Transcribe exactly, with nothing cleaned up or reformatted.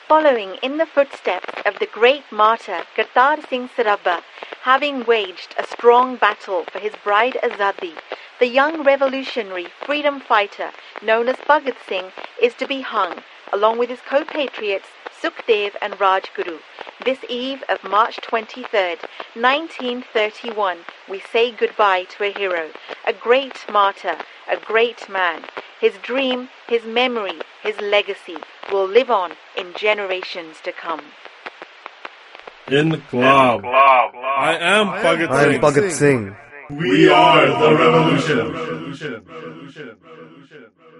Following in the footsteps of the great martyr Kartar Singh Sarabha, having waged a strong battle for his bride Azadi, the young revolutionary freedom fighter known as Bhagat Singh is to be hung, along with his co-patriots Sukhdev and Rajguru. This eve of March twenty-third, nineteen thirty-one, we say goodbye to a hero, a great martyr, a great man. His dream, his memory, his legacy will live on in generations to come. Inqilab. I am Bhagat I am Singh. Bhagat Singh. We are the revolution.